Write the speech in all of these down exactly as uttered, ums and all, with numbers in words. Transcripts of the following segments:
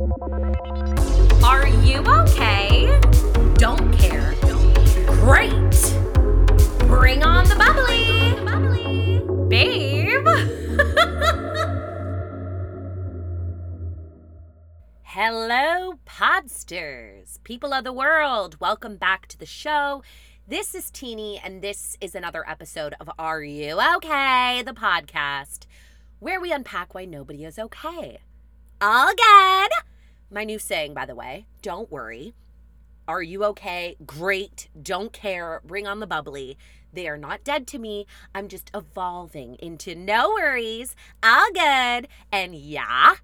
Are you okay? Don't care. Great. Bring on the bubbly. Bubbly. Babe. Hello, podsters, people of the world. Welcome back to the show. This is Teeny, and this is another episode of Are You Okay? The podcast, where we unpack why nobody is okay. All good. My new saying, by the way, don't worry. Are you okay? Great. Don't care. Bring on the bubbly. They are not dead to me. I'm just evolving into no worries. All good. And yeah,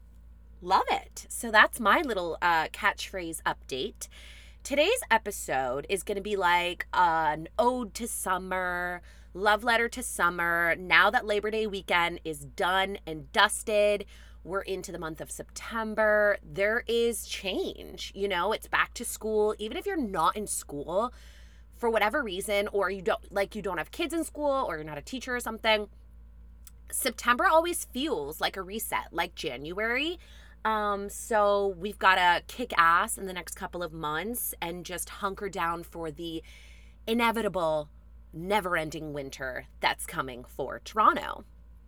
love it. So that's my little uh, catchphrase update. Today's episode is going to be like an ode to summer, love letter to summer. Now that Labor Day weekend is done and dusted, we're into the month of September. There is change, you know, it's back to school. Even if you're not in school for whatever reason, or you don't like, you don't have kids in school, or you're not a teacher or something, September always feels like a reset, like January. Um, so we've got to kick ass in the next couple of months and just hunker down for the inevitable, never-ending winter that's coming for Toronto.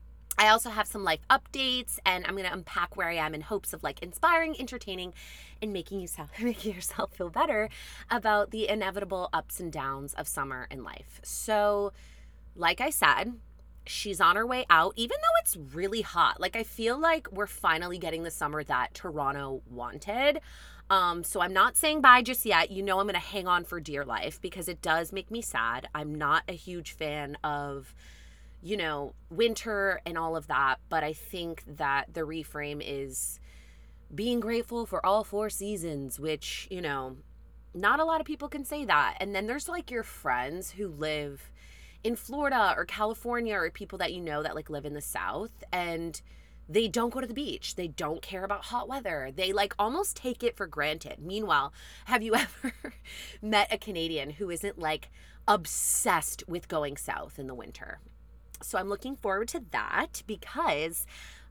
I also have some life updates, and I'm going to unpack where I am in hopes of like inspiring, entertaining, and making yourself, making yourself feel better about the inevitable ups and downs of summer in life. So, like I said, she's on her way out, even though it's really hot. Like, I feel like we're finally getting the summer that Toronto wanted. Um, so I'm not saying bye just yet. You know I'm going to hang on for dear life because it does make me sad. I'm not a huge fan of, you know, winter and all of that, but I think that the reframe is being grateful for all four seasons, which, you know, not a lot of people can say that. And then there's like your friends who live in Florida or California, or people that you know that like live in the South, and they don't go to the beach. They don't care about hot weather. They like almost take it for granted. Meanwhile, have you ever met a Canadian who isn't like obsessed with going south in the winter? So I'm looking forward to that because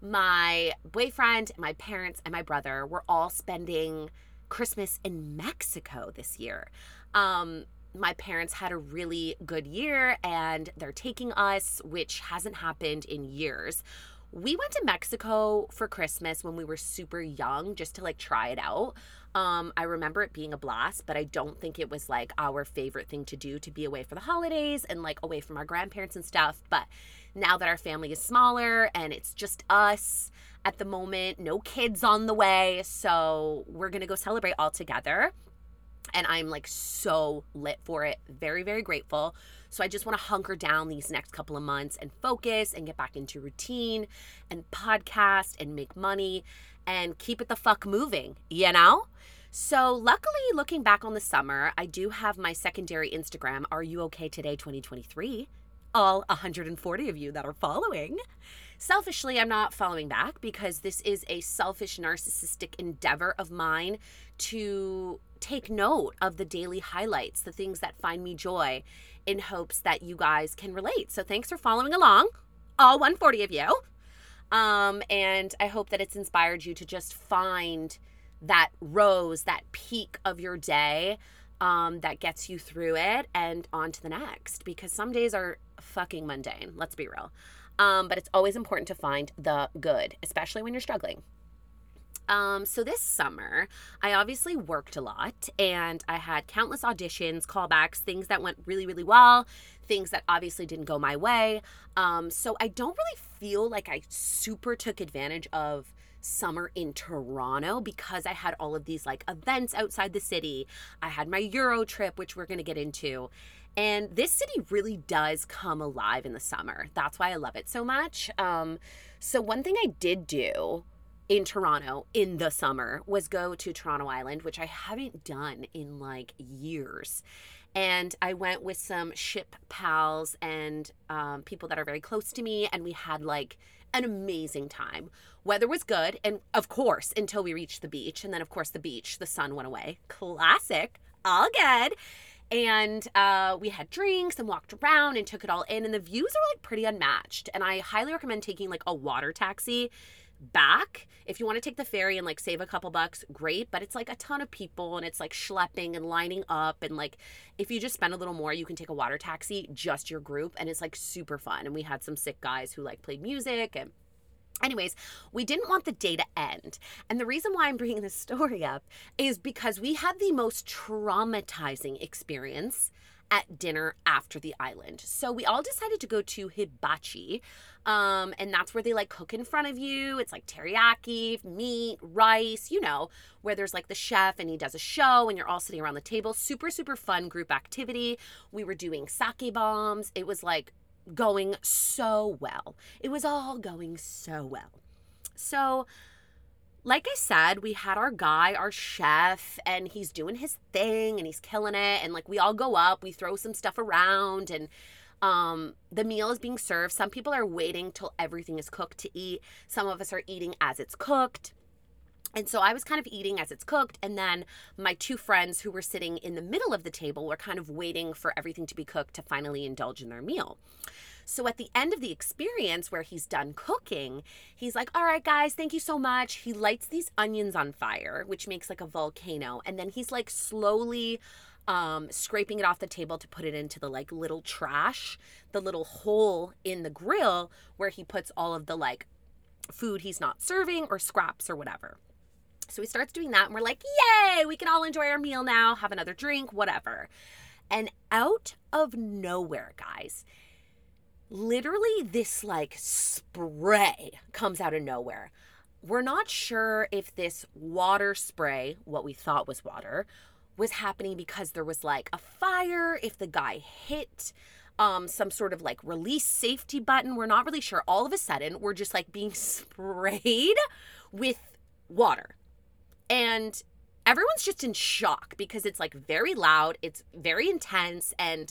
my boyfriend, my parents, and my brother were all spending Christmas in Mexico this year. Um, my parents had a really good year and they're taking us, which hasn't happened in years. We went to Mexico for Christmas when we were super young just to like try it out. Um, I remember it being a blast, but I don't think it was like our favorite thing to do, to be away for the holidays and like away from our grandparents and stuff. But now that our family is smaller and it's just us at the moment, no kids on the way, so we're going to go celebrate all together. And I'm like so lit for it. Very, very grateful. So I just want to hunker down these next couple of months and focus and get back into routine and podcast and make money and keep it the fuck moving, you know? So luckily, looking back on the summer, I do have my secondary Instagram, Are You Okay Today twenty twenty-three. All one hundred forty of you that are following. Selfishly, I'm not following back because this is a selfish, narcissistic endeavor of mine to take note of the daily highlights, the things that find me joy, in hopes that you guys can relate. So thanks for following along, all one hundred forty of you. Um, and I hope that it's inspired you to just find that rose, that peak of your day um, that gets you through it and on to the next, because some days are fucking mundane, let's be real. Um, but it's always important to find the good, especially when you're struggling. Um, so this summer, I obviously worked a lot and I had countless auditions, callbacks, things that went really, really well, things that obviously didn't go my way. Um, so I don't really feel like I super took advantage of summer in Toronto because I had all of these like events outside the city. I had my Euro trip, which we're going to get into. And this city really does come alive in the summer. That's why I love it so much. Um, so one thing I did do in Toronto in the summer was go to Toronto Island, which I haven't done in like years. And I went with some ship pals and um, people that are very close to me, and we had like an amazing time. Weather was good, and of course, until we reached the beach. And then, of course, the beach, the sun went away. Classic. All good. And uh, we had drinks and walked around and took it all in. And the views are like pretty unmatched. And I highly recommend taking like a water taxi back. If you want to take the ferry and like save a couple bucks, great, but it's like a ton of people and it's like schlepping and lining up, and like if you just spend a little more, you can take a water taxi, just your group, and it's like super fun. And we had some sick guys who like played music. And anyways, we didn't want the day to end. And the reason why I'm bringing this story up is because we had the most traumatizing experience at dinner after the island. So we all decided to go to Hibachi. Um, and that's where they like cook in front of you. It's like teriyaki, meat, rice, you know, where there's like the chef and he does a show and you're all sitting around the table. Super, super fun group activity. We were doing sake bombs. It was like going so well. It was all going so well. So like I said, we had our guy, our chef, and he's doing his thing and he's killing it. And like we all go up, we throw some stuff around, and um, the meal is being served. Some people are waiting till everything is cooked to eat. Some of us are eating as it's cooked. And so I was kind of eating as it's cooked. And then my two friends who were sitting in the middle of the table were kind of waiting for everything to be cooked to finally indulge in their meal. So at the end of the experience where he's done cooking, he's like, all right, guys, thank you so much. He lights these onions on fire, which makes like a volcano. And then he's like slowly um, scraping it off the table to put it into the like little trash, the little hole in the grill where he puts all of the like food he's not serving or scraps or whatever. So he starts doing that and we're like, yay, we can all enjoy our meal now, have another drink, whatever. And out of nowhere, guys, literally this like spray comes out of nowhere. We're not sure if this water spray, what we thought was water, was happening because there was like a fire, if the guy hit um, some sort of like release safety button. We're not really sure. All of a sudden, we're just like being sprayed with water. And everyone's just in shock because it's like very loud, it's very intense, and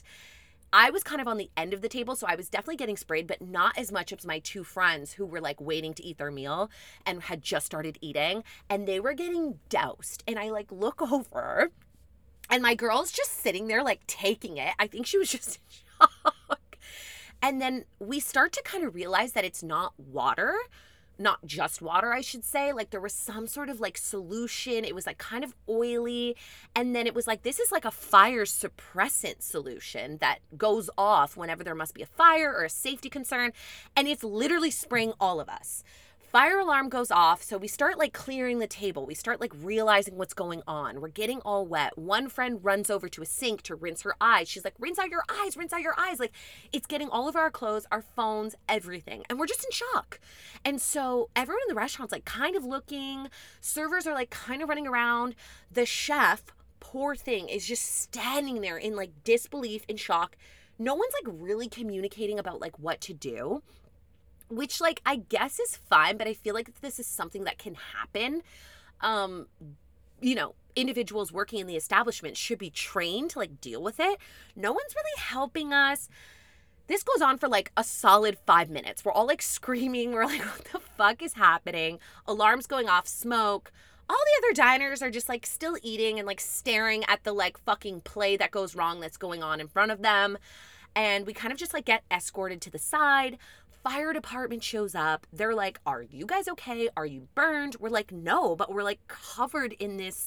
I was kind of on the end of the table, so I was definitely getting sprayed, but not as much as my two friends who were like waiting to eat their meal and had just started eating, and they were getting doused. And I like look over and my girl's just sitting there like taking it. I think she was just in shock. And then we start to kind of realize that it's not water. Not just water, I should say. Like there was some sort of like solution. It was like kind of oily. And then it was like, this is like a fire suppressant solution that goes off whenever there must be a fire or a safety concern. And it's literally spraying all of us. Fire alarm goes off. So we start like clearing the table. We start like realizing what's going on. We're getting all wet. One friend runs over to a sink to rinse her eyes. She's like, rinse out your eyes, rinse out your eyes. Like it's getting all of our clothes, our phones, everything. And we're just in shock. And so everyone in the restaurant's like kind of looking. Servers are like kind of running around. The chef, poor thing, is just standing there in like disbelief, in shock. No one's like really communicating about like what to do. Which, like, I guess is fine, but I feel like this is something that can happen. Um, you know, individuals working in the establishment should be trained to, like, deal with it. No one's really helping us. This goes on for, like, a solid five minutes. We're all, like, screaming. We're like, what the fuck is happening? Alarms going off, smoke. All the other diners are just, like, still eating and, like, staring at the, like, fucking play that goes wrong that's going on in front of them. And we kind of just, like, get escorted to the side. Fire department shows up. They're like, are you guys okay? Are you burned? We're like, no, but we're like covered in this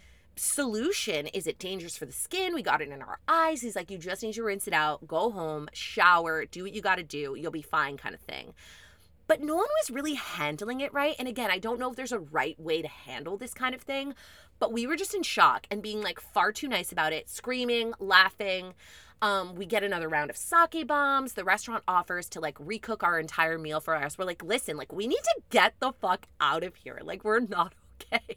solution. Is it dangerous for the skin? We got it in our eyes. He's like, you just need to rinse it out, go home, shower, do what you got to do. You'll be fine, kind of thing. But no one was really handling it right. And again, I don't know if there's a right way to handle this kind of thing, but we were just in shock and being like far too nice about it, screaming, laughing. Um, we get another round of sake bombs. The restaurant offers to like recook our entire meal for us. We're like, listen, like we need to get the fuck out of here. Like we're not okay.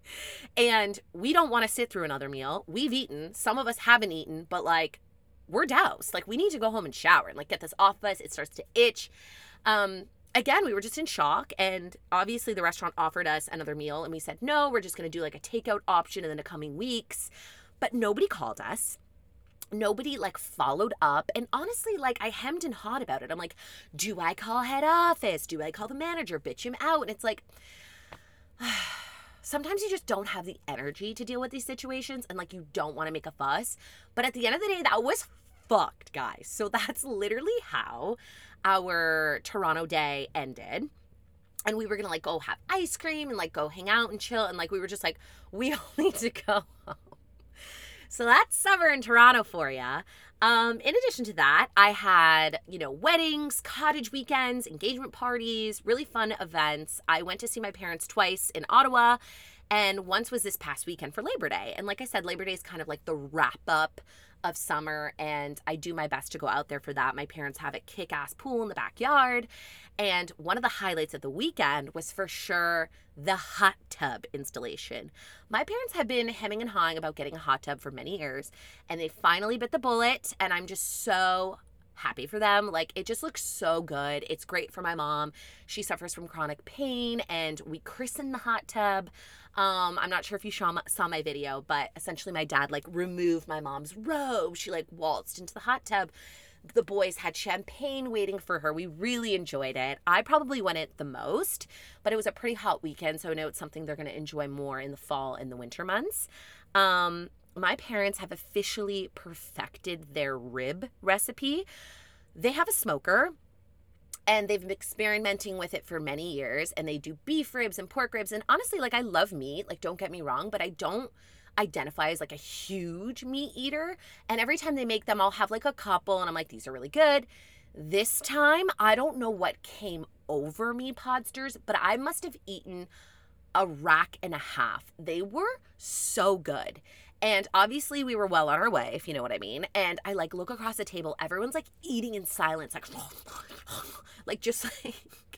And we don't want to sit through another meal. We've eaten. Some of us haven't eaten, but like we're doused. Like we need to go home and shower and like get this off us. It starts to itch. Um, again, we were just in shock. And obviously the restaurant offered us another meal and we said, no, we're just going to do like a takeout option in the coming weeks. But nobody called us. Nobody like followed up. And honestly, like I hemmed and hawed about it. I'm like, do I call head office? Do I call the manager, bitch him out? And it's like, sometimes you just don't have the energy to deal with these situations and like you don't want to make a fuss. But at the end of the day, that was fucked, guys. So that's literally how our Toronto day ended. And we were going to like go have ice cream and like go hang out and chill. And like we were just like, we all need to go home. So that's summer in Toronto for you. Um, in addition to that, I had, you know, weddings, cottage weekends, engagement parties, really fun events. I went to see my parents twice in Ottawa, and once was this past weekend for Labor Day. And like I said, Labor Day is kind of like the wrap up of summer, and I do my best to go out there for that. My parents have a kick-ass pool in the backyard, and one of the highlights of the weekend was for sure the hot tub installation. My parents have been hemming and hawing about getting a hot tub for many years, and they finally bit the bullet, and I'm just so happy for them. Like, it just looks so good. It's great for my mom. She suffers from chronic pain, and we christened the hot tub. Um, I'm not sure if you saw my, saw my video, but essentially my dad like removed my mom's robe. She like waltzed into the hot tub. The boys had champagne waiting for her. We really enjoyed it. I probably went it the most, but it was a pretty hot weekend, so I know it's something they're going to enjoy more in the fall and the winter months. Um, my parents have officially perfected their rib recipe. They have a smoker, and they've been experimenting with it for many years, and they do beef ribs and pork ribs. And honestly, like, I love meat, like, don't get me wrong, but I don't identify as like a huge meat eater. And every time they make them, I'll have like a couple, and I'm like, these are really good. This time, I don't know what came over me, Podsters, but I must have eaten a rack and a half. They were so good. And obviously we were well on our way, if you know what I mean. And I like look across the table, everyone's like eating in silence, like, like just like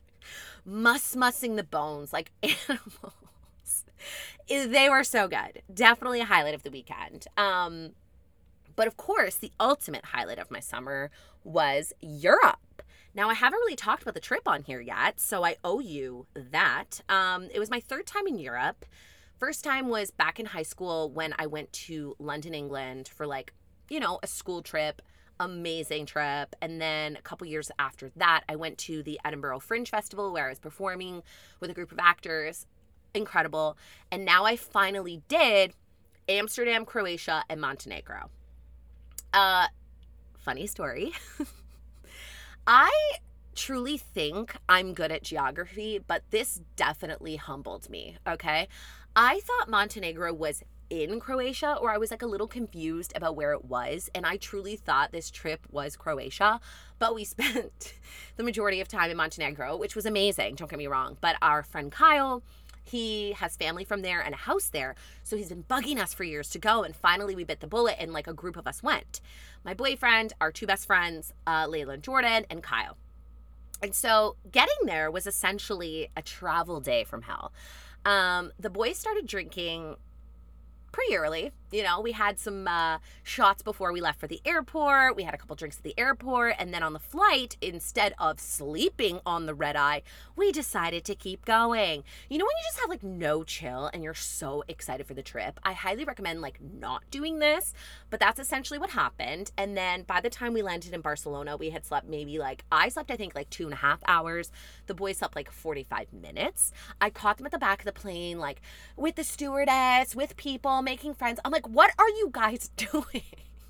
muss-mussing the bones like animals. They were so good. Definitely a highlight of the weekend. Um, but of course, the ultimate highlight of my summer was Europe. Now, I haven't really talked about the trip on here yet, so I owe you that. Um, it was my third time in Europe. First time was back in high school when I went to London, England for like, you know, a school trip, amazing trip. And then a couple years after that, I went to the Edinburgh Fringe Festival where I was performing with a group of actors. Incredible. And now I finally did Amsterdam, Croatia, and Montenegro. Uh, funny story. I truly think I'm good at geography, but this definitely humbled me, okay? I thought Montenegro was in Croatia, or I was like a little confused about where it was, and I truly thought this trip was Croatia, but we spent the majority of time in Montenegro, which was amazing, don't get me wrong. But our friend Kyle, he has family from there and a house there, so he's been bugging us for years to go, and finally we bit the bullet, and like a group of us went. My boyfriend, our two best friends, uh, Layla and Jordan, and Kyle. And so getting there was essentially a travel day from hell. Um, the boys started drinking pretty early. You know, we had some uh, shots before we left for the airport. We had a couple drinks at the airport. And then on the flight, instead of sleeping on the red eye, we decided to keep going. You know, when you just have like no chill and you're so excited for the trip, I highly recommend like not doing this. But that's essentially what happened. And then by the time we landed in Barcelona, we had slept maybe like, I slept I think like two and a half hours. The boys slept like forty-five minutes. I caught them at the back of the plane, like with the stewardess, with people, making friends. I'm like, what are you guys doing?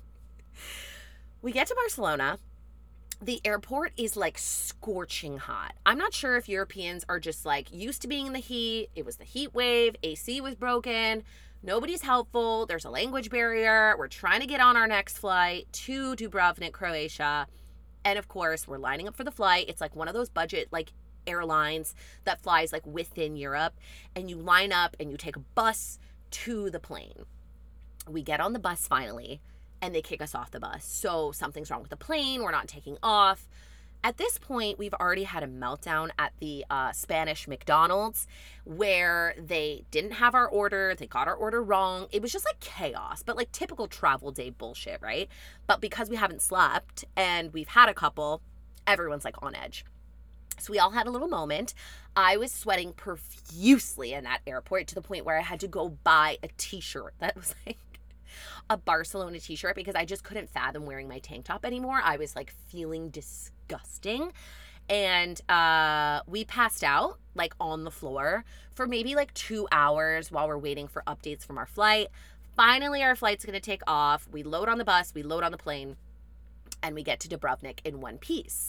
We get to Barcelona. The airport is like scorching hot. I'm not sure if Europeans are just like used to being in the heat. It was the heat wave. A C was broken. Nobody's helpful. There's a language barrier. We're trying to get on our next flight to Dubrovnik, Croatia. And of course, we're lining up for the flight. It's like one of those budget like airlines that flies like within Europe. And you line up and you take a bus to the plane. We get on the bus finally, and they kick us off the bus. So something's wrong with the plane. We're not taking off. At this point, we've already had a meltdown at the uh, Spanish McDonald's where they didn't have our order. They got our order wrong. It was just like chaos, but like typical travel day bullshit, right? But because we haven't slept and we've had a couple, everyone's like on edge. So we all had a little moment. I was sweating profusely in that airport to the point where I had to go buy a t-shirt that was like a Barcelona t-shirt because I just couldn't fathom wearing my tank top anymore. I was like feeling disgusting. And uh, we passed out like on the floor for maybe like two hours while we're waiting for updates from our flight. Finally, our flight's going to take off. We load on the bus, we load on the plane, and we get to Dubrovnik in one piece.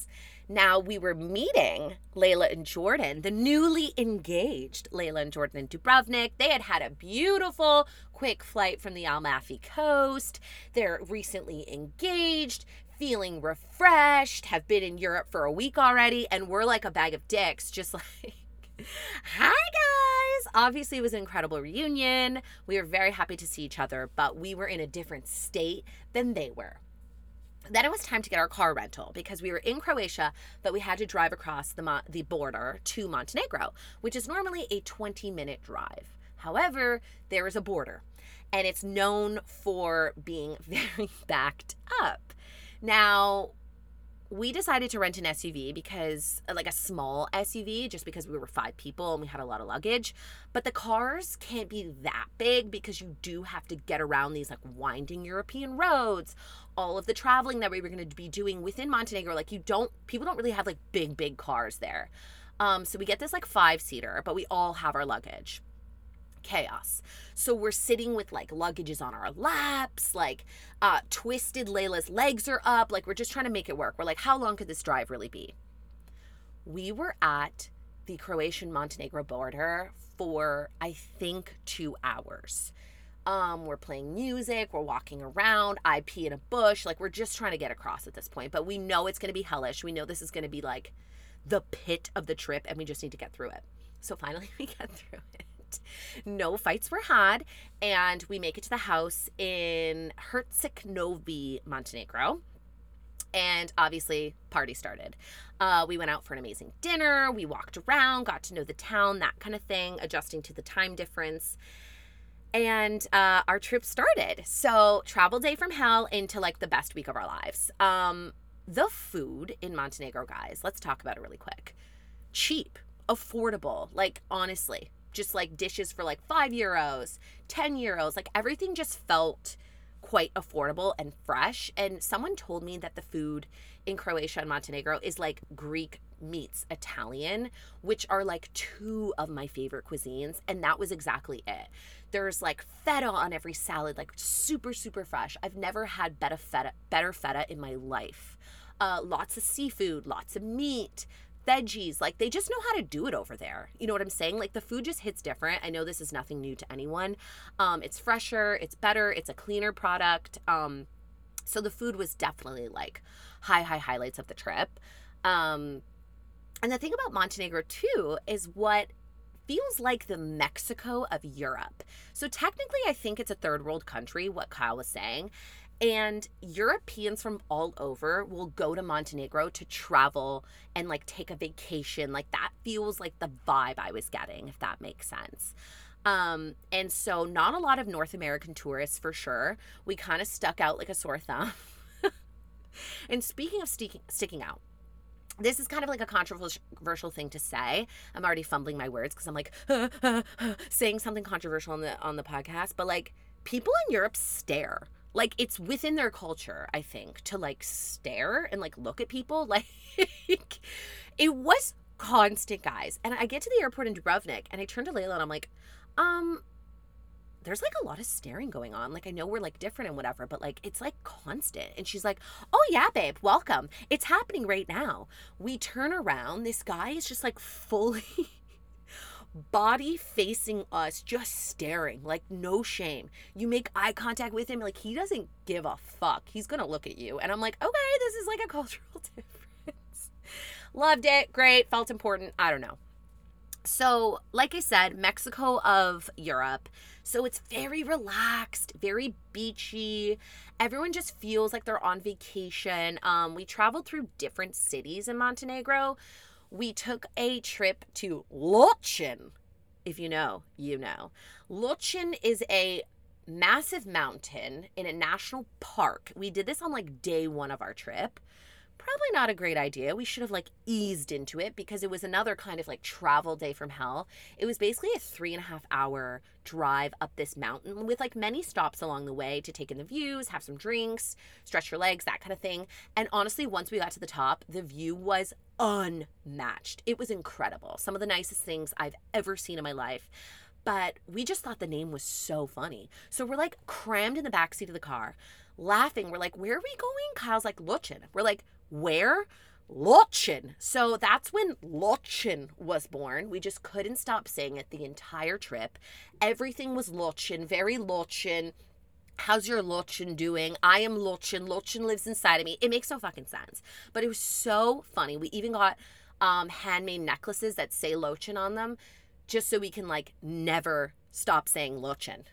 Now, we were meeting Layla and Jordan, the newly engaged Layla and Jordan in Dubrovnik. They had had a beautiful, quick flight from the Amalfi Coast. They're recently engaged, feeling refreshed, have been in Europe for a week already, and we're like a bag of dicks, just like, hi guys! Obviously, it was an incredible reunion. We were very happy to see each other, but we were in a different state than they were. Then it was time to get our car rental because we were in Croatia, but we had to drive across the Mo- the border to Montenegro, which is normally a twenty-minute drive. However, there is a border, and it's known for being very backed up. Now, we decided to rent an S U V because, like a small S U V, just because we were five people and we had a lot of luggage. But the cars can't be that big because you do have to get around these like winding European roads. All of the traveling that we were going to be doing within Montenegro, like you don't, people don't really have like big, big cars there. Um, so we get this like five seater, but we all have our luggage. Chaos. So we're sitting with like luggages on our laps, like uh twisted. Layla's legs are up, like we're just trying to make it work. We're like, how long could this drive really be? We were at the Croatian Montenegro border for I think two hours. Um we're playing music, we're walking around, I pee in a bush, like we're just trying to get across at this point, but we know it's going to be hellish. We know this is going to be like the pit of the trip and we just need to get through it. So finally we get through it. No fights were had, and we make it to the house in Herceg Novi, Montenegro. And obviously, party started. Uh, we went out for an amazing dinner. We walked around, got to know the town, that kind of thing, adjusting to the time difference. And uh, our trip started. So, travel day from hell into like the best week of our lives. Um, the food in Montenegro, guys, let's talk about it really quick. Cheap, affordable, like honestly. Just like dishes for like five euros, ten euros, like everything just felt quite affordable and fresh. And someone told me that the food in Croatia and Montenegro is like Greek meets Italian, which are like two of my favorite cuisines. And that was exactly it. There's like feta on every salad, like super, super fresh. I've never had better feta, better feta in my life. Uh, lots of seafood, lots of meat, veggies, like they just know how to do it over there. You know what I'm saying? Like the food just hits different. I know this is nothing new to anyone. Um, it's fresher, it's better, it's a cleaner product. Um, so the food was definitely like high, high highlights of the trip. Um, and the thing about Montenegro too is what feels like the Mexico of Europe. So technically I think it's a third world country, what Kyle was saying. And Europeans from all over will go to Montenegro to travel and like take a vacation. Like that feels like the vibe I was getting, if that makes sense. Um, and so not a lot of North American tourists for sure. We kind of stuck out like a sore thumb. And speaking of sticking, sticking out, this is kind of like a controversial thing to say. I'm already fumbling my words because I'm like uh, uh, uh, saying something controversial on the on the podcast. But like people in Europe stare. Like, it's within their culture, I think, to, like, stare and, like, look at people. Like, it was constant, guys. And I get to the airport in Dubrovnik, and I turn to Layla, and I'm like, um, there's, like, a lot of staring going on. Like, I know we're, like, different and whatever, but, like, it's, like, constant. And she's like, oh, yeah, babe, welcome. It's happening right now. We turn around. This guy is just, like, fully body facing us, just staring, like no shame. You make eye contact with him, like he doesn't give a fuck. He's gonna look at you. And I'm like, okay, this is like a cultural difference. Loved it. Great. Felt important. I don't know. So, like I said, Mexico of Europe. So it's very relaxed, very beachy. Everyone just feels like they're on vacation. Um, we traveled through different cities in Montenegro. We took a trip to Lochin. If you know, you know. Lochin is a massive mountain in a national park. We did this on like day one of our trip. Probably not a great idea. We should have like eased into it because it was another kind of like travel day from hell. It was basically a three and a half hour drive up this mountain with like many stops along the way to take in the views, have some drinks, stretch your legs, that kind of thing. And honestly, once we got to the top, the view was unmatched. It was incredible. Some of the nicest things I've ever seen in my life. But we just thought the name was so funny. So we're like crammed in the backseat of the car, laughing. We're like, where are we going? Kyle's like, Lochin. We're like, where? Lochin. So that's when Lochin was born. We just couldn't stop saying it the entire trip. Everything was Lochin, very Lochin. How's your Lochin doing? I am Lochin. Lochin lives inside of me. It makes no fucking sense. But it was so funny. We even got um, handmade necklaces that say Lochin on them just so we can, like, never stop saying Lochin.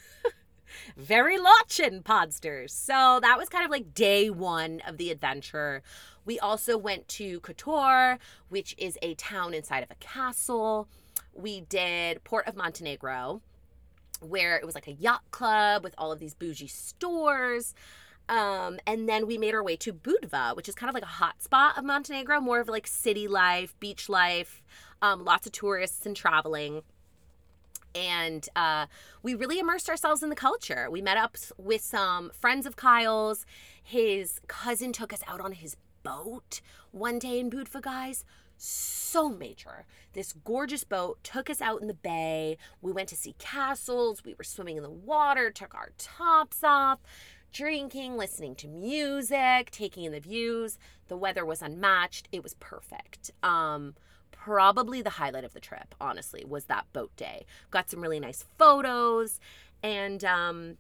Very Lochin, Podsters. So that was kind of like day one of the adventure. We also went to Kotor, which is a town inside of a castle. We did Port of Montenegro, where it was like a yacht club with all of these bougie stores. Um, and then we made our way to Budva, which is kind of like a hot spot of Montenegro, more of like city life, beach life, um, lots of tourists and traveling. And uh, we really immersed ourselves in the culture. We met up with some friends of Kyle's. His cousin took us out on his boat one day in Budva, guys. So major. This gorgeous boat took us out in the bay. We went to see castles. We were swimming in the water, took our tops off, drinking, listening to music, taking in the views. The weather was unmatched. It was perfect. Um... Probably the highlight of the trip, honestly, was that boat day. Got some really nice photos. And, um,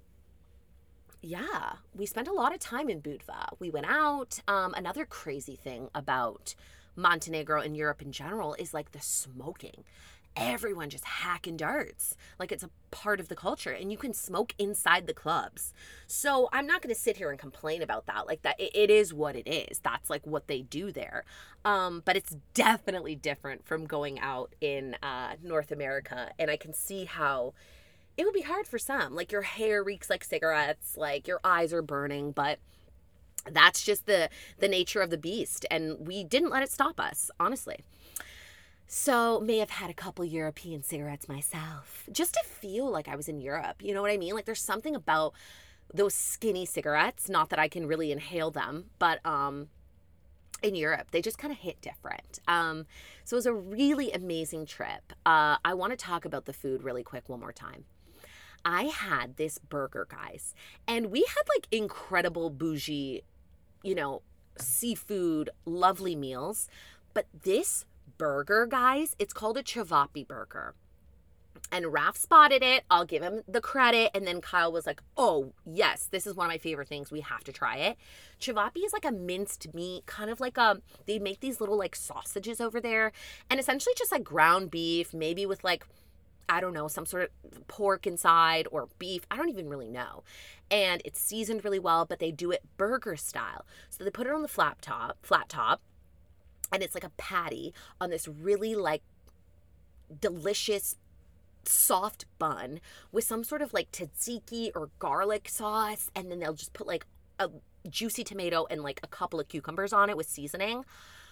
yeah, we spent a lot of time in Budva. We went out. Um, another crazy thing about Montenegro and Europe in general is, like, the smoking. Everyone just hacking darts. Like, it's a part of the culture. And you can smoke inside the clubs. So I'm not going to sit here and complain about that. Like, that it, it is what it is. That's, like, what they do there. Um, but it's definitely different from going out in uh, North America. And I can see how it would be hard for some. Like, your hair reeks like cigarettes. Like, your eyes are burning. But that's just the the nature of the beast. And we didn't let it stop us, honestly. So may have had a couple European cigarettes myself, just to feel like I was in Europe. You know what I mean? Like, there's something about those skinny cigarettes, not that I can really inhale them, but um, in Europe, they just kind of hit different. Um, so it was a really amazing trip. Uh, I want to talk about the food really quick one more time. I had this burger, guys, and we had like incredible bougie, you know, seafood, lovely meals, but this burger, guys, it's called a Cevapi burger. And Raph spotted it. I'll give him the credit. And then Kyle was like, oh, yes, this is one of my favorite things. We have to try it. Cevapi is like a minced meat, kind of like a, they make these little like sausages over there. And essentially just like ground beef, maybe with like, I don't know, some sort of pork inside or beef. I don't even really know. And it's seasoned really well, but they do it burger style. So they put it on the flat top, flat top. And it's like a patty on this really like delicious soft bun with some sort of like tzatziki or garlic sauce. And then they'll just put like a juicy tomato and like a couple of cucumbers on it with seasoning.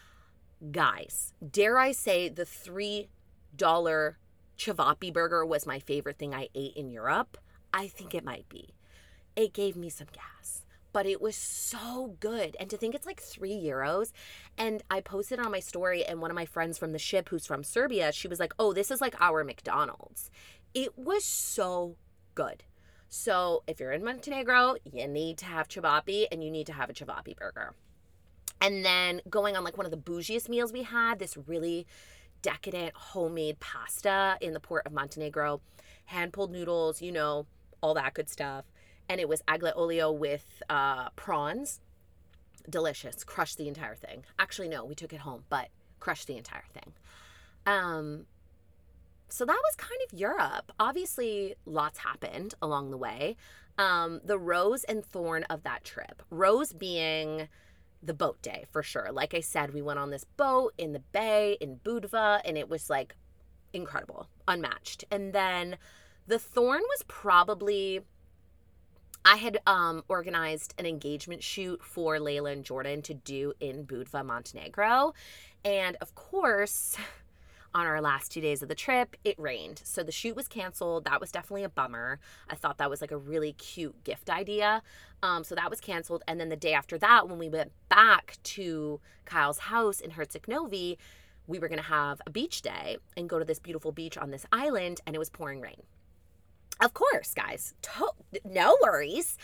Guys, dare I say the three dollar Cevapi burger was my favorite thing I ate in Europe? I think it might be. It gave me some gas. But it was so good. And to think it's like three euros. And I posted on my story, and one of my friends from the ship who's from Serbia, she was like, oh, this is like our McDonald's. It was so good. So if you're in Montenegro, you need to have Cevapi, and you need to have a Cevapi burger. And then going on like one of the bougiest meals we had, this really decadent homemade pasta in the port of Montenegro, hand-pulled noodles, you know, all that good stuff. And it was aglio olio with uh, prawns. Delicious. Crushed the entire thing. Actually, no, we took it home, but crushed the entire thing. Um, so that was kind of Europe. Obviously, lots happened along the way. Um, the rose and thorn of that trip. Rose being the boat day, for sure. Like I said, we went on this boat in the bay in Budva, and it was, like, incredible. Unmatched. And then the thorn was probably... I had um, organized an engagement shoot for Layla and Jordan to do in Budva, Montenegro. And of course, on our last two days of the trip, it rained. So the shoot was canceled. That was definitely a bummer. I thought that was like a really cute gift idea. Um, so that was canceled. And then the day after that, when we went back to Kyle's house in Herceg Novi, we were going to have a beach day and go to this beautiful beach on this island, and it was pouring rain. Of course, guys. To- no worries.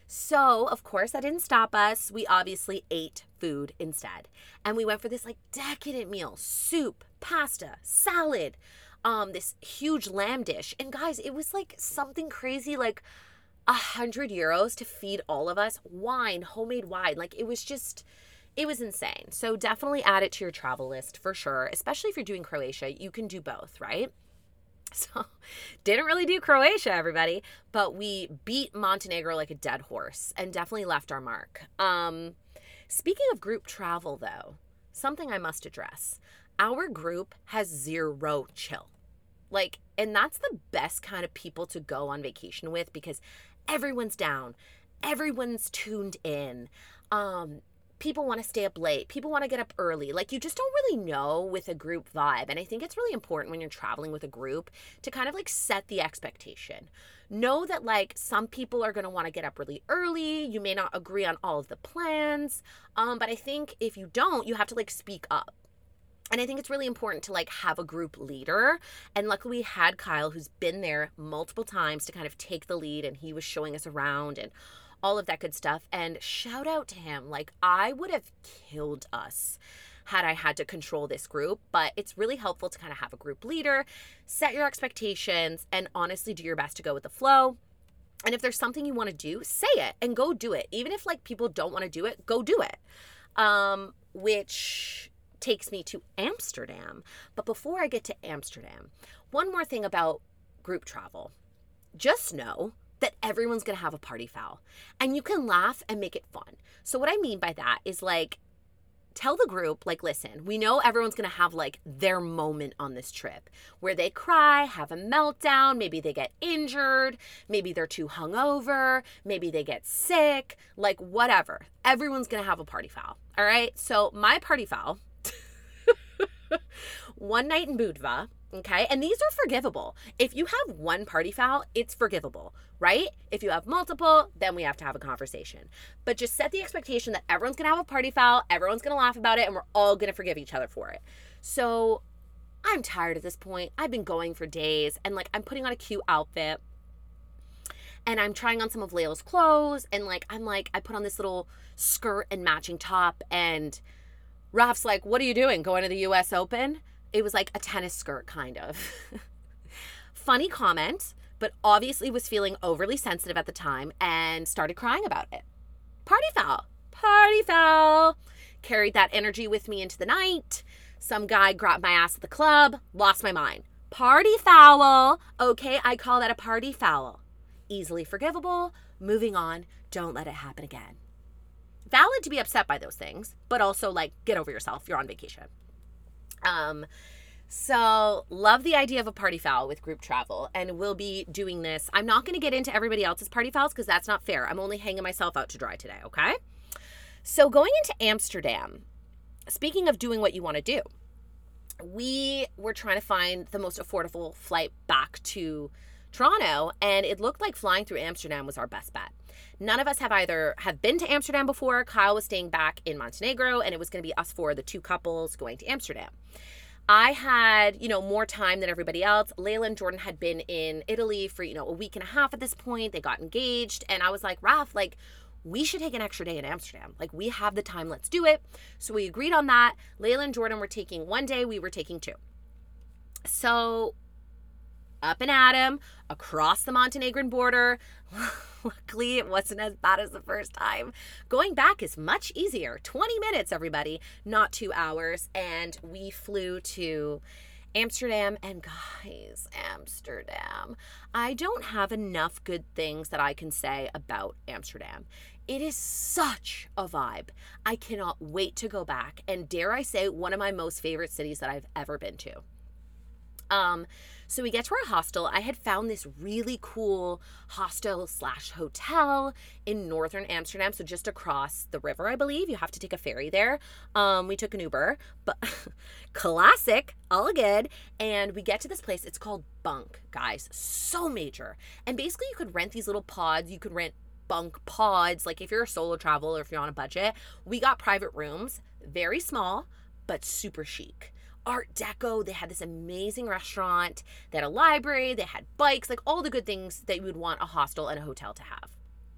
So, of course, that didn't stop us. We obviously ate food instead. And we went for this like decadent meal, soup, pasta, salad, um, this huge lamb dish. And guys, it was like something crazy, like a hundred euros to feed all of us. Wine, homemade wine. Like it was just, it was insane. So definitely add it to your travel list for sure, especially if you're doing Croatia. You can do both, right? So didn't really do Croatia, everybody, but we beat Montenegro like a dead horse and definitely left our mark. Um, speaking of group travel, though, something I must address. Our group has zero chill. Like, and that's the best kind of people to go on vacation with because everyone's down. Everyone's tuned in. Um, people want to stay up late. People want to get up early. Like, you just don't really know with a group vibe. And I think it's really important when you're traveling with a group to kind of like set the expectation. Know that like some people are going to want to get up really early. You may not agree on all of the plans. Um, but I think if you don't, you have to like speak up. And I think it's really important to like have a group leader. And luckily we had Kyle, who's been there multiple times to kind of take the lead, and he was showing us around and all of that good stuff. And shout out to him. Like, I would have killed us had I had to control this group, but it's really helpful to kind of have a group leader, set your expectations, and honestly do your best to go with the flow. And if there's something you want to do, say it and go do it. Even if like people don't want to do it, go do it. Um, which takes me to Amsterdam. But before I get to Amsterdam, one more thing about group travel. Just know that everyone's going to have a party foul, and you can laugh and make it fun. So what I mean by that is like, tell the group, like, listen, we know everyone's going to have like their moment on this trip where they cry, have a meltdown, maybe they get injured, maybe they're too hungover, maybe they get sick, like whatever. Everyone's going to have a party foul. All right. So my party foul, one night in Budva. Okay. And these are forgivable. If you have one party foul, it's forgivable, right? If you have multiple, then we have to have a conversation. But just set the expectation that everyone's going to have a party foul, everyone's going to laugh about it, and we're all going to forgive each other for it. So I'm tired at this point. I've been going for days, and like I'm putting on a cute outfit, and I'm trying on some of Layla's clothes, and like I'm like, I put on this little skirt and matching top, and Raf's like, what are you doing? Going to the U S Open? It was like a tennis skirt, kind of. Funny comment, but obviously was feeling overly sensitive at the time and started crying about it. Party foul. Party foul. Carried that energy with me into the night. Some guy grabbed my ass at the club. Lost my mind. Party foul. Okay, I call that a party foul. Easily forgivable. Moving on. Don't let it happen again. Valid to be upset by those things, but also like, get over yourself. You're on vacation. Um, so love the idea of a party foul with group travel, and we'll be doing this. I'm not going to get into everybody else's party fouls because that's not fair. I'm only hanging myself out to dry today. Okay. So going into Amsterdam, speaking of doing what you want to do, we were trying to find the most affordable flight back to Toronto, and it looked like flying through Amsterdam was our best bet. None of us have either have been to Amsterdam before. Kyle was staying back in Montenegro, and it was going to be us four, the two couples, going to Amsterdam. I had, you know, more time than everybody else. Layla and Jordan had been in Italy for, you know, a week and a half at this point. They got engaged, and I was like, Raf, like, we should take an extra day in Amsterdam. Like, we have the time. Let's do it. So we agreed on that. Layla and Jordan were taking one day. We were taking two. So up and at 'em, across the Montenegrin border. Luckily, it wasn't as bad as the first time. Going back is much easier. twenty minutes, everybody, not two hours. And we flew to Amsterdam. And guys, Amsterdam. I don't have enough good things that I can say about Amsterdam. It is such a vibe. I cannot wait to go back. And dare I say, one of my most favorite cities that I've ever been to. Um, so we get to our hostel. I had found this really cool hostel slash hotel in northern Amsterdam. So just across the river, I believe. You have to take a ferry there. Um, we took an Uber, but classic, all good. And we get to this place. It's called Bunk, guys. So major. And basically you could rent these little pods. You could rent bunk pods. Like if you're a solo travel or if you're on a budget, we got private rooms, very small, but super chic. Art Deco. They had this amazing restaurant. They had a library. They had bikes, like all the good things that you would want a hostel and a hotel to have.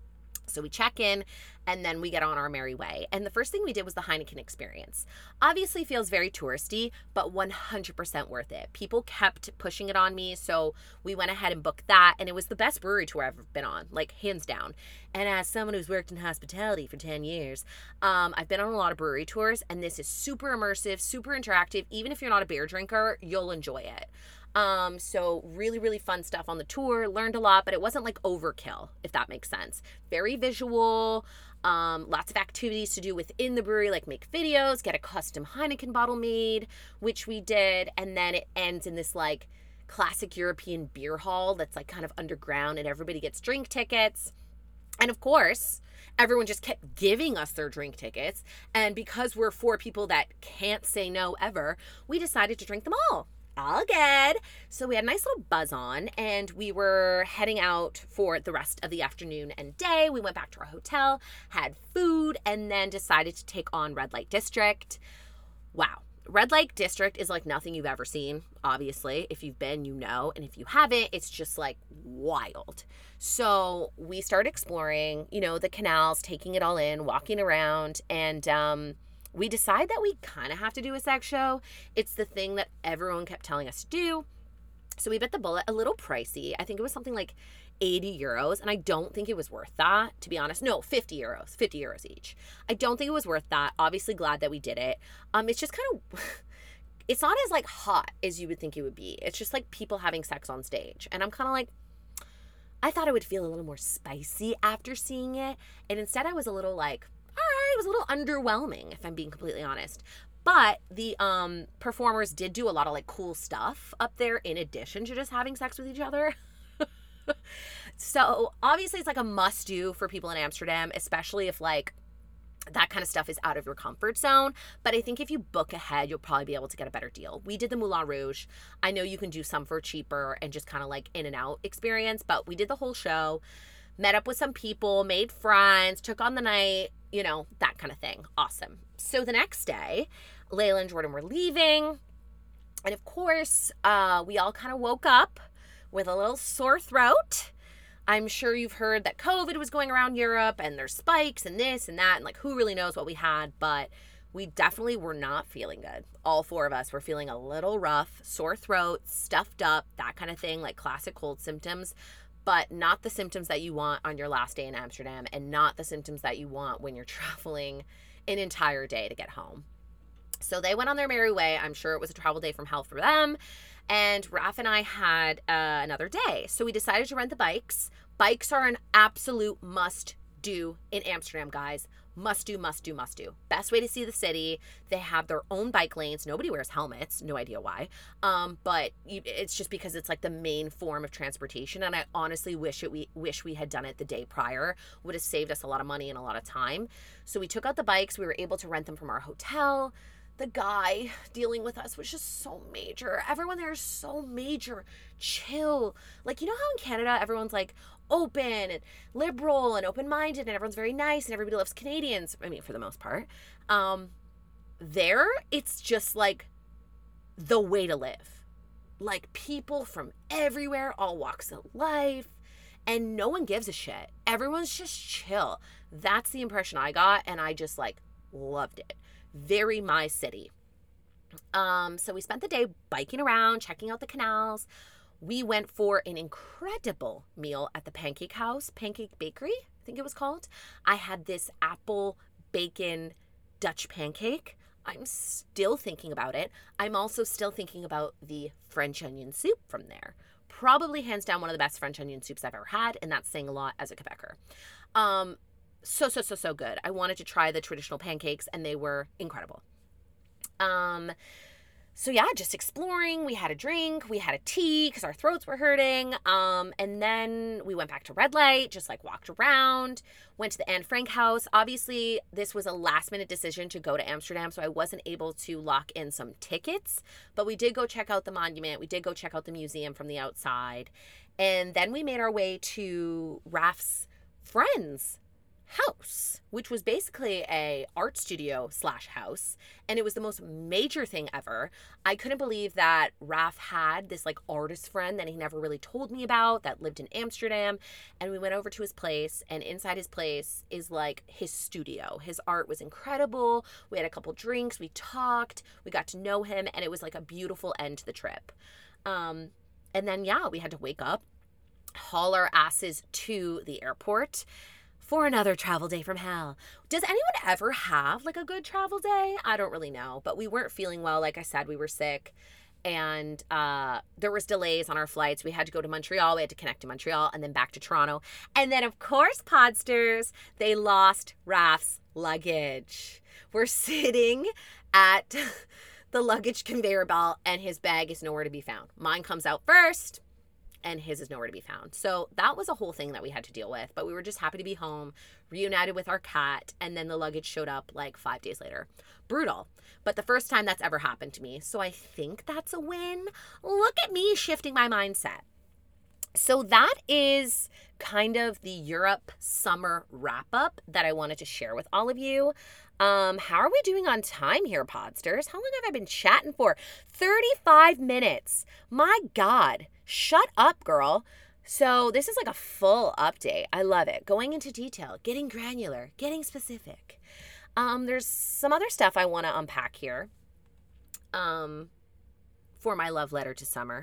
So we check in and then we get on our merry way. And the first thing we did was the Heineken experience. Obviously feels very touristy, but one hundred percent worth it. People kept pushing it on me, so we went ahead and booked that, and it was the best brewery tour I've ever been on, like hands down. And as someone who's worked in hospitality for ten years, um, I've been on a lot of brewery tours, and this is super immersive, super interactive. Even if you're not a beer drinker, you'll enjoy it. Um, so really, really fun stuff on the tour, learned a lot, but it wasn't like overkill, if that makes sense. Very visual, um, lots of activities to do within the brewery, like make videos, get a custom Heineken bottle made, which we did. And then it ends in this like classic European beer hall that's like kind of underground, and everybody gets drink tickets. And of course, everyone just kept giving us their drink tickets. And because we're four people that can't say no ever, we decided to drink them all. All good. So we had a nice little buzz on, and we were heading out for the rest of the afternoon and day. We went back to our hotel, had food, and then decided to take on Red Light District. Wow. Red Light District is like nothing you've ever seen, obviously. If you've been, you know. And if you haven't, it's just like wild. So we started exploring, you know, the canals, taking it all in, walking around, and um we decide that we kind of have to do a sex show. It's the thing that everyone kept telling us to do. So we bit the bullet. A little pricey. I think it was something like eighty euros. And I don't think it was worth that, to be honest. No, fifty euros. fifty euros each. I don't think it was worth that. Obviously glad that we did it. Um, It's just kind of... It's not as like hot as you would think it would be. It's just like people having sex on stage. And I'm kind of like... I thought it would feel a little more spicy after seeing it. And instead I was a little like... all right, it was a little underwhelming, if I'm being completely honest. But the um, performers did do a lot of like cool stuff up there in addition to just having sex with each other. So obviously it's like a must do for people in Amsterdam, especially if like that kind of stuff is out of your comfort zone. But I think if you book ahead, you'll probably be able to get a better deal. We did the Moulin Rouge. I know you can do some for cheaper and just kind of like in and out experience, but we did the whole show. Met up with some people, made friends, took on the night, you know, that kind of thing. Awesome. So the next day, Layla and Jordan were leaving. And of course, uh, we all kind of woke up with a little sore throat. I'm sure you've heard that COVID was going around Europe and there's spikes and this and that. And like, who really knows what we had? But we definitely were not feeling good. All four of us were feeling a little rough, sore throat, stuffed up, that kind of thing, like classic cold symptoms. But not the symptoms that you want on your last day in Amsterdam, and not the symptoms that you want when you're traveling an entire day to get home. So they went on their merry way. I'm sure it was a travel day from hell for them. And Raph and I had uh, another day. So we decided to rent the bikes. Bikes are an absolute must do in Amsterdam, guys. Must do, must do, must do. Best way to see the city. They have their own bike lanes. Nobody wears helmets. No idea why. Um, but you, it's just because it's like the main form of transportation. And I honestly wish it. We wish we had done it the day prior. Would have saved us a lot of money and a lot of time. So we took out the bikes. We were able to rent them from our hotel. The guy dealing with us was just so major. Everyone there is so major. Chill. Like, you know how in Canada everyone's like open and liberal and open-minded and everyone's very nice and everybody loves Canadians. I mean, for the most part. Um, there, it's just like the way to live. Like people from everywhere, all walks of life. And no one gives a shit. Everyone's just chill. That's the impression I got. And I just like loved it. Very my city. Um, so we spent the day biking around, checking out the canals. We went for an incredible meal at the Pancake House, Pancake Bakery, I think it was called. I had this apple bacon Dutch pancake. I'm still thinking about it. I'm also still thinking about the French onion soup from there. Probably hands down one of the best French onion soups I've ever had, and that's saying a lot as a Quebecer. Um, so, so, so, so good. I wanted to try the traditional pancakes, and they were incredible. Um, so yeah, just exploring. We had a drink, we had a tea because our throats were hurting. Um, and then we went back to Red Light, just like walked around, went to the Anne Frank house. Obviously, this was a last minute decision to go to Amsterdam, so I wasn't able to lock in some tickets, but we did go check out the monument. We did go check out the museum from the outside. And then we made our way to Raf's friend's house, which was basically a art studio slash house, and it was the most major thing ever. I couldn't believe that Raph had this like artist friend that he never really told me about that lived in Amsterdam, and we went over to his place, and inside his place is like his studio. His art was incredible. We had a couple drinks, we talked, we got to know him, and it was like a beautiful end to the trip. Um, and then yeah, we had to wake up, haul our asses to the airport for another travel day from hell. Does anyone ever have like a good travel day? I don't really know, but we weren't feeling well. Like I said, we were sick, and uh, there was delays on our flights. We had to go to Montreal. We had to connect to Montreal and then back to Toronto. And then, of course, Podsters, they lost Raph's luggage. We're sitting at the luggage conveyor belt, and his bag is nowhere to be found. Mine comes out first, and his is nowhere to be found. So that was a whole thing that we had to deal with, but we were just happy to be home, reunited with our cat, and then the luggage showed up like five days later. Brutal, but the first time that's ever happened to me, so I think that's a win. Look at me shifting my mindset. So that is kind of the Europe summer wrap-up that I wanted to share with all of you. Um, how are we doing on time here, Podsters? How long have I been chatting for? thirty-five minutes. My God. Shut up, girl. So this is like a full update. I love it. Going into detail, getting granular, getting specific. Um, there's some other stuff I want to unpack here um, for my love letter to summer.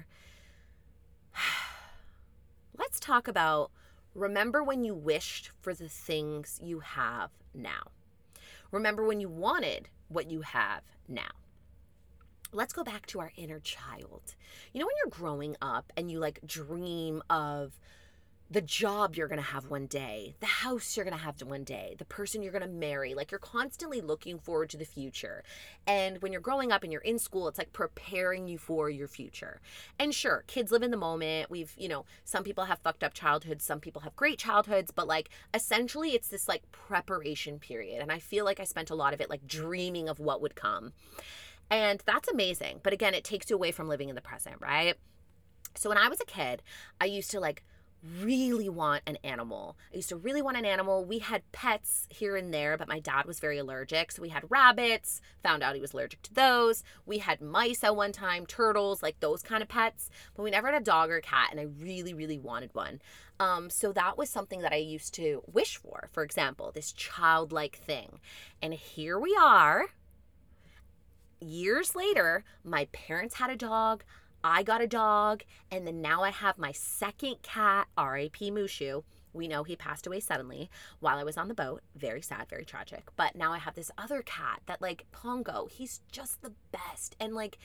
Let's talk about remember when you wished for the things you have now. Remember when you wanted what you have now. Let's go back to our inner child. You know, when you're growing up and you like dream of the job you're going to have one day, the house you're going to have one day, the person you're going to marry, like you're constantly looking forward to the future. And when you're growing up and you're in school, it's like preparing you for your future. And sure, kids live in the moment. We've, you know, some people have fucked up childhoods, some people have great childhoods, but like essentially it's this like preparation period. And I feel like I spent a lot of it like dreaming of what would come. And that's amazing. But again, it takes you away from living in the present, right? So when I was a kid, I used to like really want an animal. I used to really want an animal. We had pets here and there, but my dad was very allergic. So we had rabbits, found out he was allergic to those. We had mice at one time, turtles, like those kind of pets. But we never had a dog or a cat, and I really, really wanted one. Um, so that was something that I used to wish for, for example, this childlike thing. And here we are. Years later, my parents had a dog, I got a dog, and then now I have my second cat, R I P Mushu. We know he passed away suddenly while I was on the boat. Very sad, very tragic. But now I have this other cat that, like, Pongo, he's just the best. And, like,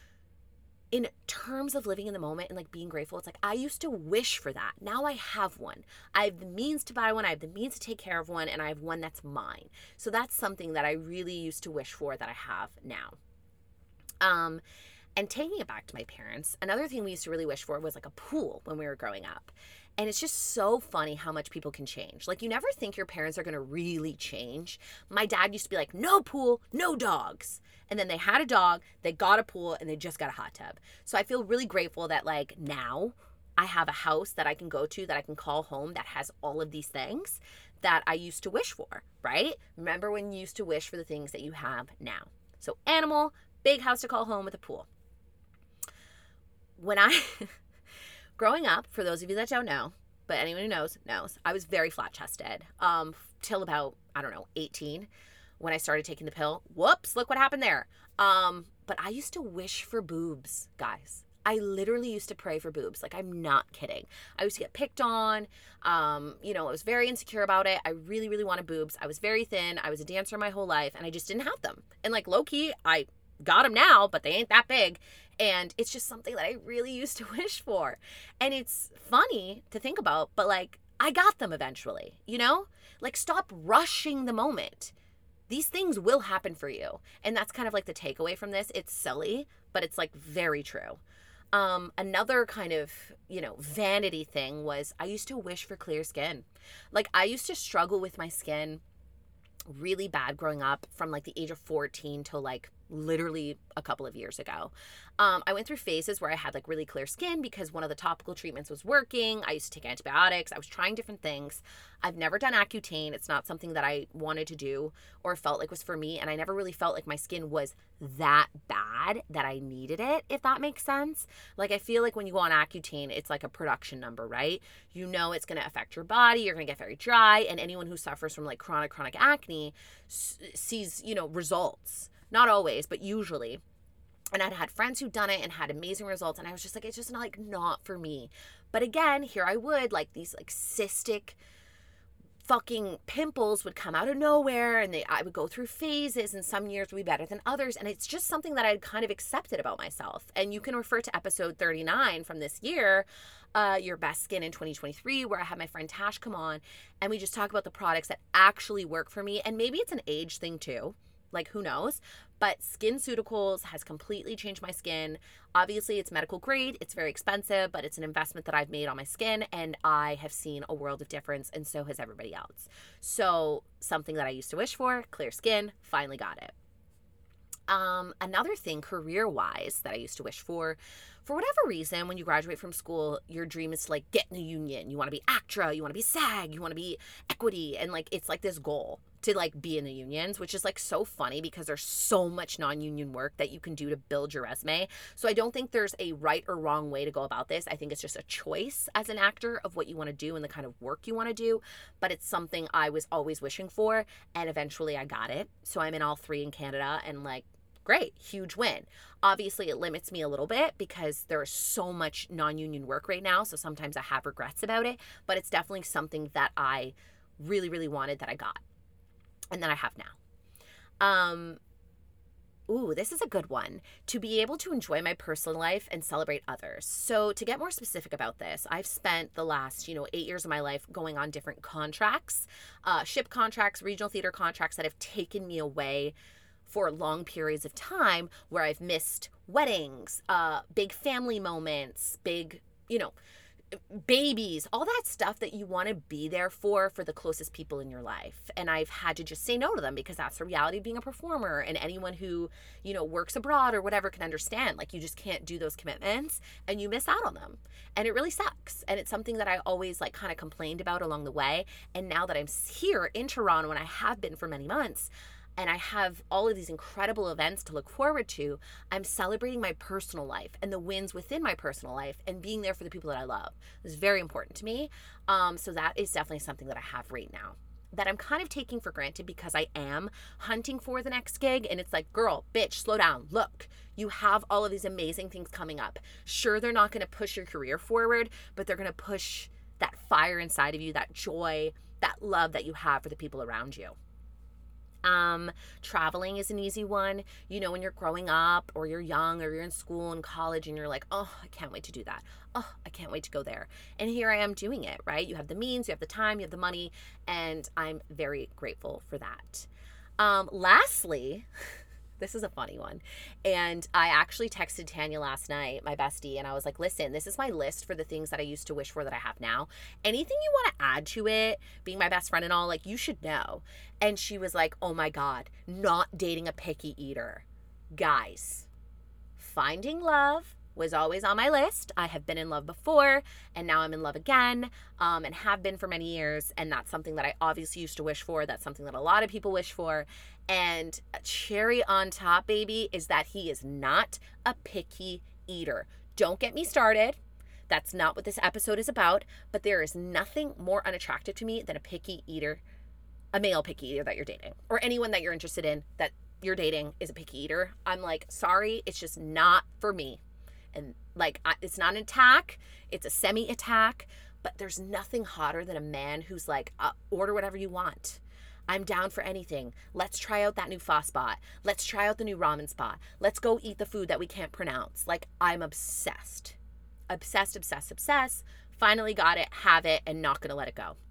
in terms of living in the moment and, like, being grateful, it's like I used to wish for that. Now I have one. I have the means to buy one. I have the means to take care of one, and I have one that's mine. So that's something that I really used to wish for that I have now. Um, and taking it back to my parents, another thing we used to really wish for was like a pool when we were growing up. And it's just so funny how much people can change. Like, you never think your parents are going to really change. My dad used to be like, no pool, no dogs. And then they had a dog, they got a pool, and they just got a hot tub. So I feel really grateful that, like, now I have a house that I can go to, that I can call home, that has all of these things that I used to wish for, right? Remember when you used to wish for the things that you have now. So animal, big house to call home with a pool. When I, growing up, for those of you that don't know, but anyone who knows, knows, I was very flat-chested um, till about, I don't know, eighteen, when I started taking the pill. Whoops, look what happened there. Um, but I used to wish for boobs, guys. I literally used to pray for boobs. Like, I'm not kidding. I used to get picked on. Um, you know, I was very insecure about it. I really, really wanted boobs. I was very thin. I was a dancer my whole life, and I just didn't have them. And, like, low-key, I got them now, but they ain't that big. And it's just something that I really used to wish for. And it's funny to think about, but like, I got them eventually, you know? Like, stop rushing the moment. These things will happen for you. And that's kind of like the takeaway from this. It's silly, but it's like very true. Um, another kind of, you know, vanity thing was I used to wish for clear skin. Like, I used to struggle with my skin really bad growing up from like the age of fourteen till like literally a couple of years ago. Um, I went through phases where I had like really clear skin because one of the topical treatments was working. I used to take antibiotics. I was trying different things. I've never done Accutane. It's not something that I wanted to do or felt like was for me. And I never really felt like my skin was that bad that I needed it, if that makes sense. Like, I feel like when you go on Accutane, it's like a production number, right? You know it's going to affect your body. You're going to get very dry. And anyone who suffers from like chronic, chronic acne s- sees, you know, results. Not always, but usually. And I'd had friends who'd done it and had amazing results. And I was just like, it's just not like not for me. But again, here I would, like these like cystic fucking pimples would come out of nowhere, and they I would go through phases, and some years would be better than others. And it's just something that I'd kind of accepted about myself. And you can refer to episode thirty-nine from this year, uh, Your Best Skin in twenty twenty-three, where I had my friend Tash come on, and we just talk about the products that actually work for me. And maybe it's an age thing too. Like, who knows? But SkinCeuticals has completely changed my skin. Obviously, it's medical grade. It's very expensive, but it's an investment that I've made on my skin, and I have seen a world of difference, and so has everybody else. So something that I used to wish for, clear skin, finally got it. Um, another thing career-wise that I used to wish for, for whatever reason, when you graduate from school, your dream is to like get in a union. You want to be ACTRA, you want to be SAG, you want to be equity, and like it's like this goal to like be in the unions, which is like so funny because there's so much non-union work that you can do to build your resume. So I don't think there's a right or wrong way to go about this. I think it's just a choice as an actor of what you want to do and the kind of work you want to do, but it's something I was always wishing for, and eventually I got it. So I'm in all three in Canada, and like, great, huge win. Obviously, it limits me a little bit because there's so much non-union work right now, so sometimes I have regrets about it, but it's definitely something that I really, really wanted that I got, and that I have now. Um, ooh, this is a good one. To be able to enjoy my personal life and celebrate others. So to get more specific about this, I've spent the last, you know, eight years of my life going on different contracts, uh, ship contracts, regional theater contracts that have taken me away for long periods of time where I've missed weddings, uh, big family moments, big, you know, babies, all that stuff that you want to be there for, for the closest people in your life. And I've had to just say no to them because that's the reality of being a performer. And anyone who, you know, works abroad or whatever can understand, like, you just can't do those commitments and you miss out on them. And it really sucks. And it's something that I always like kind of complained about along the way. And now that I'm here in Toronto, and I have been for many months, and I have all of these incredible events to look forward to, I'm celebrating my personal life and the wins within my personal life and being there for the people that I love. It's very important to me. Um, so that is definitely something that I have right now that I'm kind of taking for granted because I am hunting for the next gig. And it's like, girl, bitch, slow down. Look, you have all of these amazing things coming up. Sure, they're not going to push your career forward, but they're going to push that fire inside of you, that joy, that love that you have for the people around you. Um, traveling is an easy one. You know, when you're growing up or you're young or you're in school and college and you're like, oh, I can't wait to do that. Oh, I can't wait to go there. And here I am doing it, right? You have the means, you have the time, you have the money, and I'm very grateful for that. Um, lastly, this is a funny one. And I actually texted Tanya last night, my bestie, and I was like, listen, this is my list for the things that I used to wish for that I have now. Anything you want to add to it, being my best friend and all, like, you should know. And she was like, oh my God, not dating a picky eater. Guys, finding love was always on my list. I have been in love before, and now I'm in love again, um, and have been for many years. And that's something that I obviously used to wish for. That's something that a lot of people wish for. And a cherry on top, baby, is that he is not a picky eater. Don't get me started. That's not what this episode is about. But there is nothing more unattractive to me than a picky eater, a male picky eater that you're dating, or anyone that you're interested in that you're dating is a picky eater. I'm like, sorry, it's just not for me. And like, I, it's not an attack, it's a semi-attack, but there's nothing hotter than a man who's like, uh, order whatever you want. I'm down for anything. Let's try out that new pho spot. Let's try out the new ramen spot. Let's go eat the food that we can't pronounce. Like, I'm obsessed. Obsessed, obsessed, obsessed. Finally got it, have it, and not gonna let it go.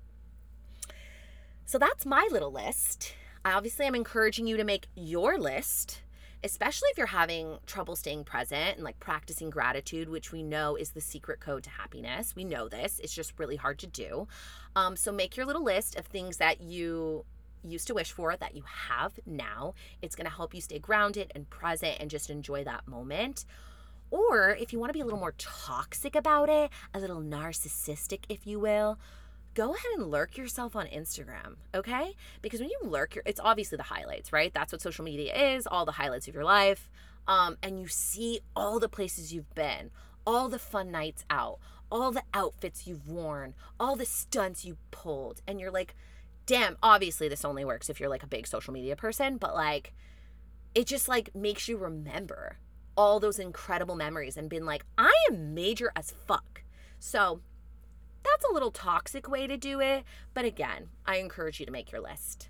So that's my little list. I obviously am encouraging you to make your list, especially if you're having trouble staying present and like practicing gratitude, which we know is the secret code to happiness. We know this. It's just really hard to do. Um, so make your little list of things that you used to wish for that you have now. It's going to help you stay grounded and present and just enjoy that moment. Or if you want to be a little more toxic about it, a little narcissistic, if you will, go ahead and lurk yourself on Instagram, okay? Because when you lurk, your, it's obviously the highlights, right? That's what social media is, all the highlights of your life. Um, and you see all the places you've been, all the fun nights out, all the outfits you've worn, all the stunts you pulled. And you're like, damn, obviously this only works if you're like a big social media person, but like, it just like makes you remember all those incredible memories and been like, I am major as fuck. So that's a little toxic way to do it. But again, I encourage you to make your list.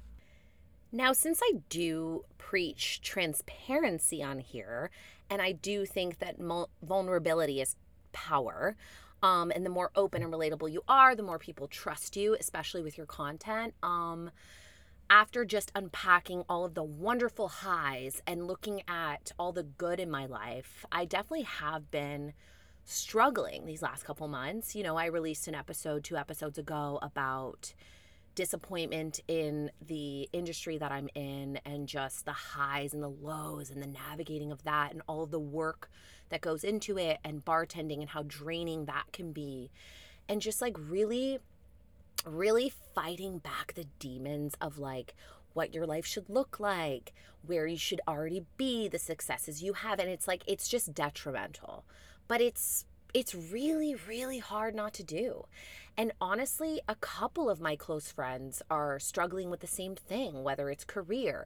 Now, since I do preach transparency on here, and I do think that mo- vulnerability is power, um, and the more open and relatable you are, the more people trust you, especially with your content. Um, after just unpacking all of the wonderful highs and looking at all the good in my life, I definitely have been struggling these last couple months. You know, I released an episode two episodes ago about disappointment in the industry that I'm in and just the highs and the lows and the navigating of that and all of the work that goes into it and bartending and how draining that can be. And just like really, really fighting back the demons of like what your life should look like, where you should already be, the successes you have. And it's like, it's just detrimental. But it's it's really, really hard not to do. And honestly, a couple of my close friends are struggling with the same thing, whether it's career,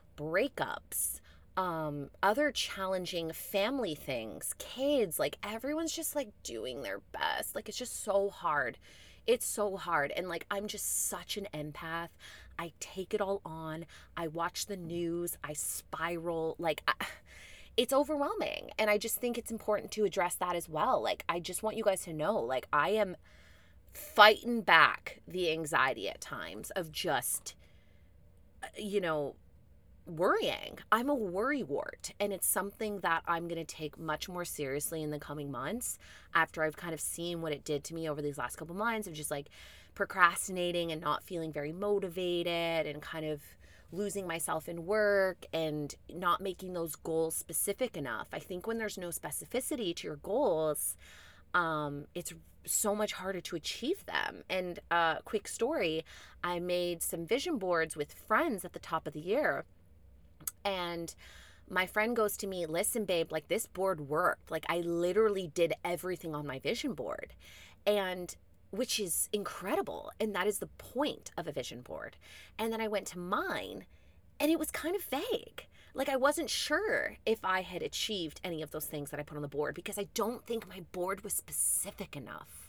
breakups, um, other challenging family things, kids, like everyone's just like doing their best. Like it's just so hard. It's so hard. And like, I'm just such an empath. I take it all on. I watch the news. I spiral. Like, I, it's overwhelming. And I just think it's important to address that as well. Like, I just want you guys to know, like, I am fighting back the anxiety at times of just, you know, worrying. I'm a worrywart, and it's something that I'm going to take much more seriously in the coming months after I've kind of seen what it did to me over these last couple months of just like procrastinating and not feeling very motivated and kind of losing myself in work and not making those goals specific enough. I think when there's no specificity to your goals, um, it's so much harder to achieve them. And a uh, quick story, I made some vision boards with friends at the top of the year. And my friend goes to me, listen, babe, like this board worked. Like I literally did everything on my vision board, and which is incredible. And that is the point of a vision board. And then I went to mine and it was kind of vague. Like I wasn't sure if I had achieved any of those things that I put on the board because I don't think my board was specific enough.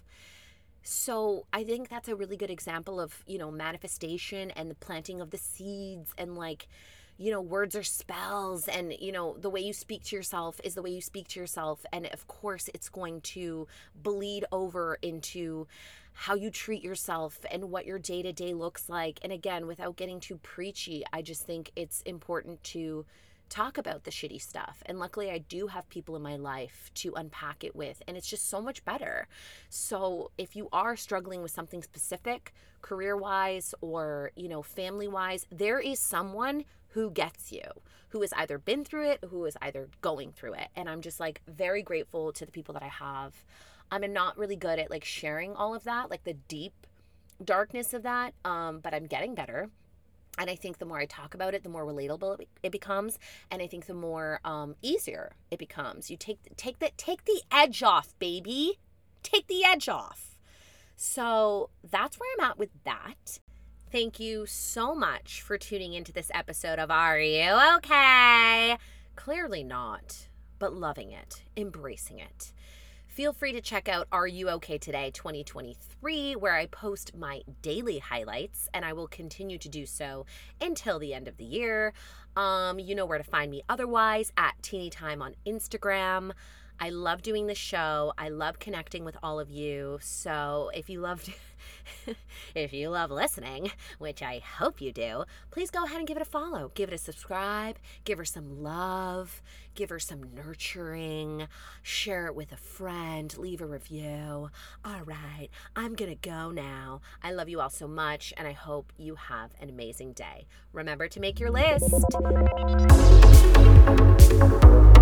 So I think that's a really good example of, you know, manifestation and the planting of the seeds and like, you know, words are spells, and, you know, the way you speak to yourself is the way you speak to yourself. And of course, it's going to bleed over into how you treat yourself and what your day to day looks like. And again, without getting too preachy, I just think it's important to talk about the shitty stuff. And luckily, I do have people in my life to unpack it with, and it's just so much better. So if you are struggling with something specific, career wise or, you know, family wise, there is someone who gets you, who has either been through it, who is either going through it. And I'm just like very grateful to the people that I have. I'm not really good at like sharing all of that, like the deep darkness of that, um, but I'm getting better. And I think the more I talk about it, the more relatable it, it becomes, and I think the more um, easier it becomes. You take take the take the edge off, baby. Take the edge off. So that's where I'm at with that. Thank you so much for tuning into this episode of Are You Okay? Clearly not, but loving it, embracing it. Feel free to check out Are You Okay Today twenty twenty-three, where I post my daily highlights, and I will continue to do so until the end of the year. Um, you know where to find me otherwise, at Teeny Time on Instagram. I love doing the show. I love connecting with all of you. So if you loved if you love listening, which I hope you do, please go ahead and give it a follow. Give it a subscribe. Give her some love. Give her some nurturing. Share it with a friend. Leave a review. All right, I'm going to go now. I love you all so much, and I hope you have an amazing day. Remember to make your list.